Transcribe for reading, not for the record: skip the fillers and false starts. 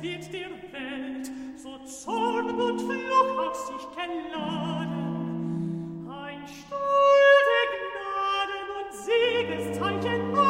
wird der Welt so Zorn und Fluch auf sich geladen. Ein Stuhl der Gnaden und Siegeszeichen